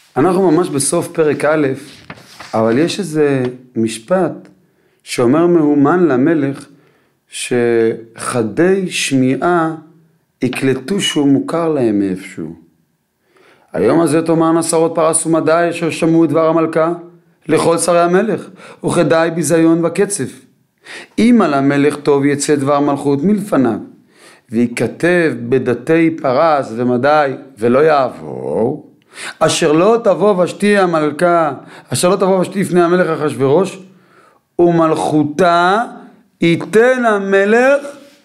אנחנו ממש בסוף פרק א', אבל יש איזה משפט שאומר מהומן למלך שחדי שמיעה יקלטו שהוא מוכר להם מאיפשהו. היום הזה תאמר נסרות פרס ומדי אשר שמעו את דבר המלכה לכל שרי המלך, וכדאי ביזיון וקצף. אם על המלך טוב יצא דבר מלכות מלפניו, ויכתב בדתי פרס ומדי ולא יעבור, אשר לא תבוא ושתי המלכה, אשר לא תבוא ושתי לפני המלך אחשוורוש, ומלכותה ייתן המלך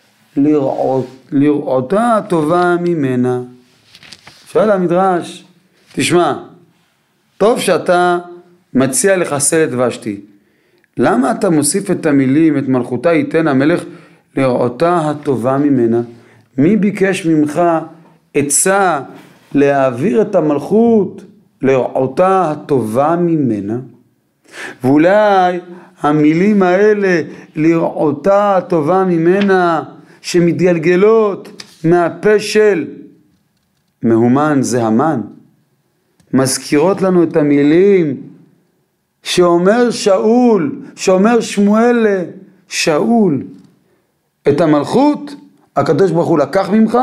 לראותה הטובה ממנה. שואל המדרש, תשמע, טוב שאתה מציע לחסל את ושתי, למה אתה מוסיף את המילים, את מלכותה ייתן המלך לראותה הטובה ממנה? מי ביקש ממך עצה להעביר את המלכות לראותה הטובה ממנה? ואולי המילים האלה לראותה הטובה ממנה שמתגלגלות מהפה של מהומן זה המן, מזכירות לנו את המילים שאומר שאול, שאומר שמואל לשאול, את המלכות הקדוש ברוך הוא לקח ממך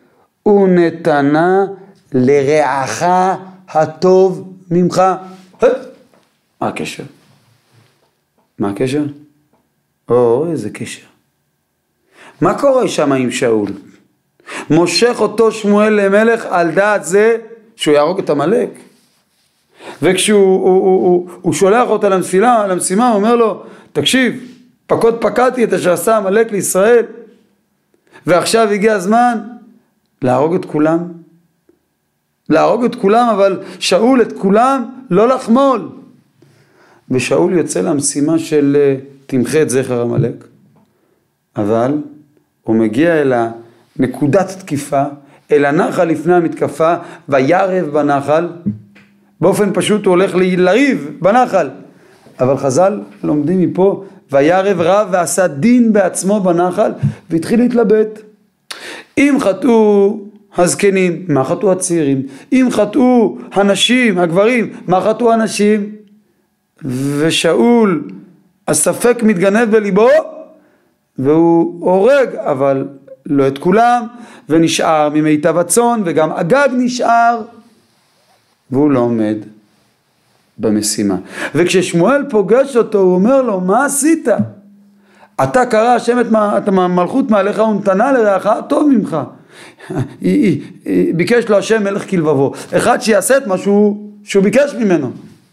ונתנה לרעך הטוב ממך. מה הקשר? מה הקשר? איזה קשר. מה קורה שם עם שאול? מושך אותו שמואל למלך על דעת זה שהוא יהרוג את עמלק. וכשהוא שולח אותה למשימה, הוא אומר לו, תקשיב, פקדתי את אשר עשה עמלק לישראל, ועכשיו הגיע הזמן להרוג את כולם. להרוג את כולם, אבל שאול את כולם לא לחמול. ושאול יוצא למשימה של תמחה את זכר עמלק, אבל הוא מגיע אל נקודת תקיפה, אל הנחל לפני המתקפה, וירב בנחל. באופן פשוט הוא הולך לריב בנחל, אבל חז"ל לומדים מפה, וירב רב ועשה דין בעצמו בנחל, והתחיל להתלבט. אם חטאו הזקנים, מה חטאו הצעירים? אם חטאו הנשים, הגברים, מה חטאו הנשים? ושאול הספק מתגנב בליבו, והוא הורג, אבל לא את כולם, ונשאר ממיטב הצאן, וגם אגג נשאר, והוא לא עומד במשימה. וכששמואל פוגש אותו, הוא אומר לו, מה עשית? אתה קרא השם את המלכות מעליך ונתנה לרעך טוב ממך. ביקש לו השם מלך כלבבו, אחד שיעשה את מה שהוא ביקש ממנו.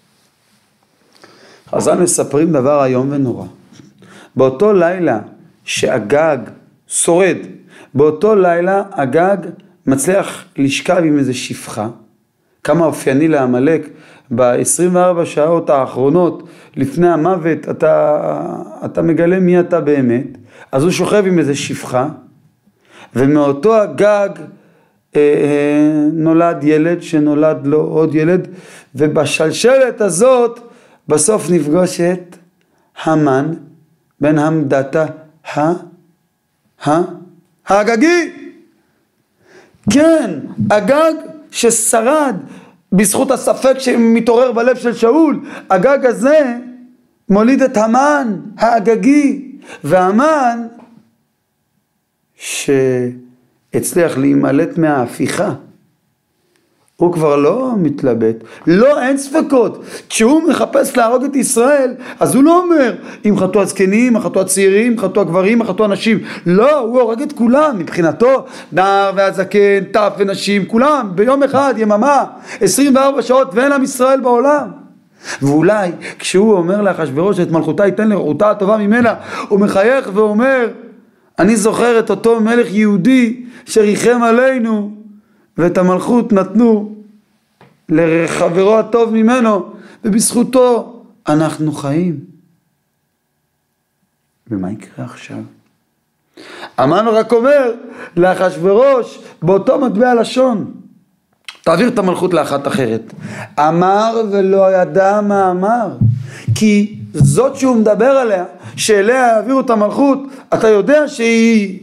חז"ל מספרים דבר איום ונורא. באותו לילה שאגג שורד, באותו לילה אגג מצליח לשכב עם איזה שפחה, כמה אופייני לעמלק, ב-24 שעות האחרונות לפני המוות אתה מגלה מי אתה באמת. אז הוא שוכב עם איזה שפחה, ומאותו אגג נולד ילד שנולד לו עוד ילד, ובשלשלת הזאת בסוף נפגוש את המן בן המדתה האגגי. כן, אגג ששרד בזכות הספק שמתעורר בלב של שאול. אגג הזה מוליד את המן האגגי, והמן שהצליח להימלט מההפיכה, הוא כבר לא מתלבט, לא, אין ספקות. כשהוא מחפש להרוג את ישראל, אז הוא לא אומר אם חטאו הזקנים, חטאו הצעירים, חטאו הגברים, חטאו הנשים. לא, הוא הורג את כולם. מבחינתו, נער והזקן, טף ונשים, כולם ביום אחד, יממה, 24 שעות, ואין עם ישראל בעולם. ואולי כשהוא אומר לאחשוורוש את מלכותה ייתן לראותה הטובה ממנה, הוא מחייך ואומר, אני זוכר את אותו מלך יהודי שריחם עלינו, ואת המלכות נתנו לחברו הטוב ממנו, ובזכותו אנחנו חיים. ומה יקרה עכשיו? המן רק אומר לאחשוורוש באותו מטבע לשון, תעביר את המלכות לאחת אחרת. אמר ולא ידע מה אמר, כי זאת שהוא מדבר עליה, שאליה יעבירו את המלכות, אתה יודע שהיא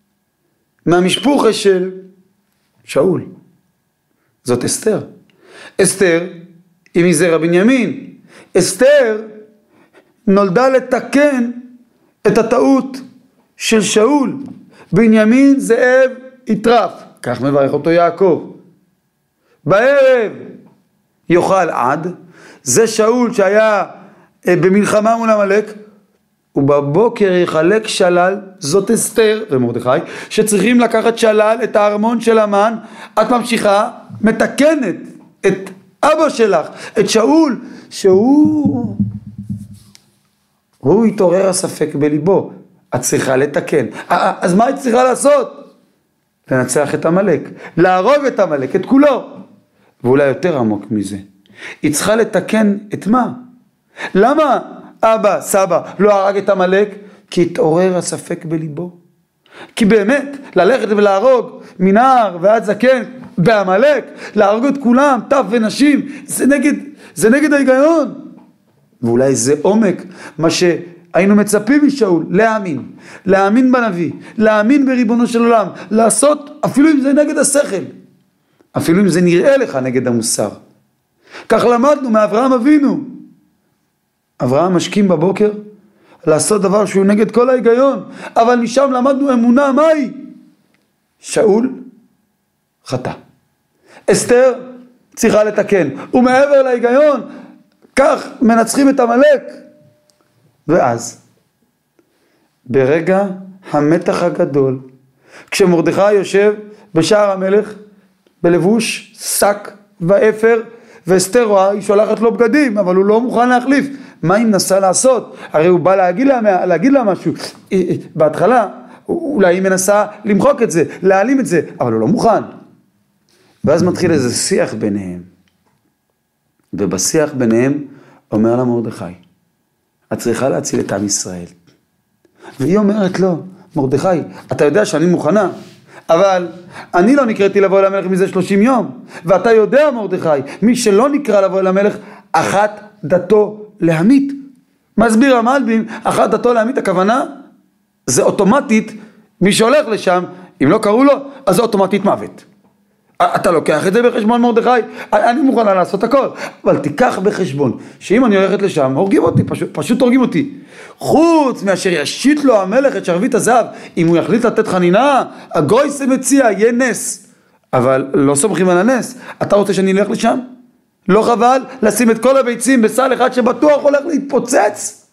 מהמשפחה של שאול. זאת אסתר. אסתר היא מזרע בנימין. אסתר נולדה לתקן את הטעות של שאול. בנימין זאב יטרף, כך מברך אותו יעקב. בערב יאכל עד, זה שאול שהיה במלחמה מול עמלק, ובבוקר יחלק שלל, זאת אסתר ומרדכי, שצריכים לקחת שלל את הארמון של המן. את ממשיכה, מתקנת את אבא שלך, את שאול, שהוא התעורר הספק בליבו. את צריכה לתקן. אז מה את צריכה לעשות? לנצח את עמלק, להרוג את עמלק, את כולו. ואולי יותר עמוק מזה, היא צריכה לתקן את מה? למה אבא, סבא לא הרג את עמלק? כי התעורר הספק בליבו. כי באמת ללכת ולהרוג מנער ועד זקן בעמלק, להרוג את כולם, טף ונשים, זה נגד ההיגיון. ואולי זה עומק מה שהיינו מצפים משאול, להאמין בנביא, להאמין בריבונו של עולם, לעשות אפילו אם זה נגד השכל, אפילו אם זה נראה לך נגד המוסר. כך למדנו מאברהם אבינו. אברהם משכים בבוקר לעשות דבר שהוא נגד כל ההיגיון, אבל משם למדנו אמונה. מהי? שאול חטא, אסתר צריכה לתקן, ומעבר להיגיון כך מנצחים את עמלק. ואז ברגע המתח הגדול, כשמרדכי יושב בשער המלך בלבוש שק ואפר, ואסתר רואה, היא שולחת לו בגדים, אבל הוא לא מוכן להחליף. מה היא מנסה לעשות? הרי הוא בא להגיד לה משהו. בהתחלה אולי היא מנסה למחוק את זה, להעלים את זה, אבל הוא לא מוכן. ואז מתחיל איזה שיח ביניהם, ובשיח ביניהם אומר לה מרדכי, את צריכה להציל את עם ישראל. והיא אומרת לו, מרדכי, אתה יודע שאני מוכנה, אבל אני לא נקראתי לבוא אל המלך מזה 30 יום, ואתה יודע מרדכי, מי שלא נקרא לבוא אל המלך, אחת דתו להמית. מסביר המלבים, אחת דתו להמית, הכוונה זה אוטומטית, מי שהולך לשם, אם לא קראו לו, אז זה אוטומטית מוות. אתה לוקח את זה בחשבון מרדכי? אני מוכנה לעשות הכל, אבל תיקח בחשבון שאם אני הולכת לשם, הורגים אותי, פשוט הורגים אותי. חוץ מאשר ישית לו המלך את שרביט הזהב, אם הוא יחליט לתת חנינה, הגוי זה מציע, יהיה נס. אבל לא סומכים על הנס. אתה רוצה שאני אלך לשם? לא חבל לשים את כל הביצים בסל אחד שבטוח הולך להתפוצץ?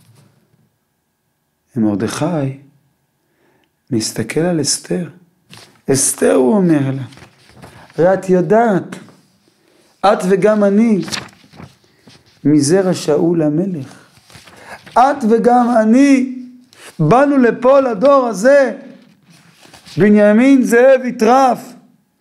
מרדכי מסתכל על אסתר. אסתר, הוא אומר לה, הרי את יודעת, את וגם אני, מזרע שאול המלך. את וגם אני, באנו לפה לדור הזה, בנימין זאב יטרף,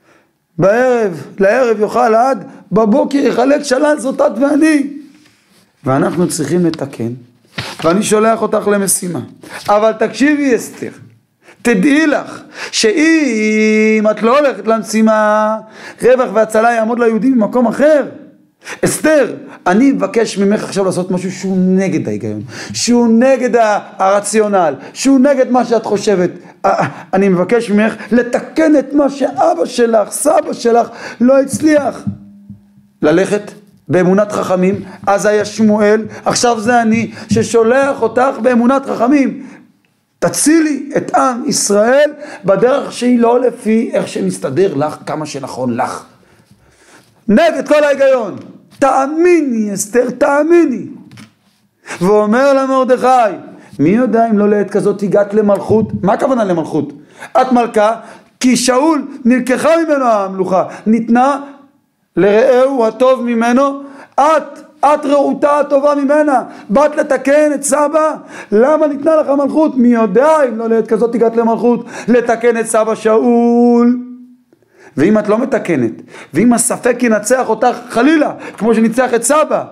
לערב יאכל עד, בבוקר יחלק שלל, זאת את ואני. ואנחנו צריכים לתקן, ואני שולח אותך למשימה. אבל תקשיבי אסתר, תדעי לך שאם את לא הולכת למשימה, רווח והצלה יעמוד ליהודים במקום אחר. אסתר, אני מבקש ממך עכשיו לעשות משהו שהוא נגד ההיגיון, שהוא נגד הרציונל, שהוא נגד מה שאת חושבת. אני מבקש ממך לתקן את מה שאבא שלך, סבא שלך לא הצליח. ללכת באמונת חכמים. אז היה שמואל, עכשיו זה אני ששולח אותך באמונת חכמים. תצילי את עם ישראל בדרך שהיא לא לפי איך שמסתדר לך, כמה שנכון לך, נגד כל ההיגיון. תאמיני אסתר, תאמיני. ואומר לה מרדכי, מי יודע אם לא לעת כזאת הגעת למלכות? מה הכוונה למלכות? את מלכה כי שאול נלקחה ממנו המלוכה, ניתנה לרעהו הטוב ממנו. את רעותה הטובה ממנה, באת לתקן את סבא. למה ניתנה לך מלכות? מי יודע אם לא לעת כזאת הגעת למלכות, לתקן את סבא שאול. ואם את לא מתקנת, ואם הספק ינצח אותך חלילה, כמו שניצח את סבא,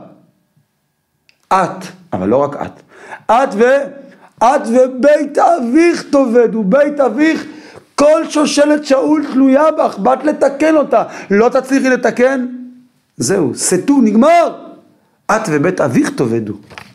אבל לא רק את ובית אביך תאבדו. בית אביך, כל שושלת שאול תלויה בך, באת לתקן אותה. לא תצליחי לתקן, זהו, סתו, נגמר. את ובית אביך תאבדו.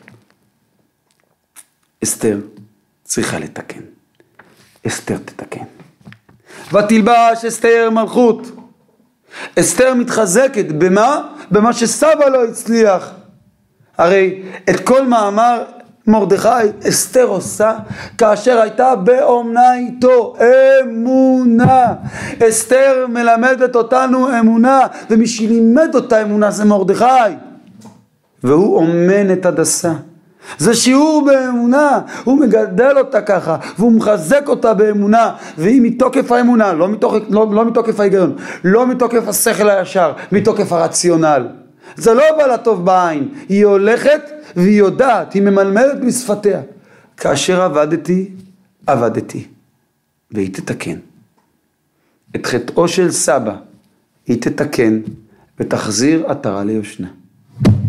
אסתר צריכה לתקן. אסתר תתקן. ותלבש אסתר מלכות, אסתר מתחזקת, במה? במה שסבא לא הצליח. הרי את כל מאמר מרדכי אסתר עושה כאשר הייתה באומנה איתו, אמונה. אסתר מלמדת אותנו אמונה, ומי שלימד אותה אמונה זה מרדכי, והוא אומן את הדסה. זה שיעור באמונה, הוא מגדל אותה ככה, והוא מחזק אותה באמונה, והיא מתוקף האמונה, לא מתוקף ההיגיון, לא מתוקף השכל הישר, מתוקף הרציונל. זה לא בא לטוב בעין, היא הולכת והיא יודעת, היא ממלמלת משפתיה. כאשר עבדתי, והיא תתקן. את חטאו של סבא, היא תתקן, ותחזיר עטרה ליושנה.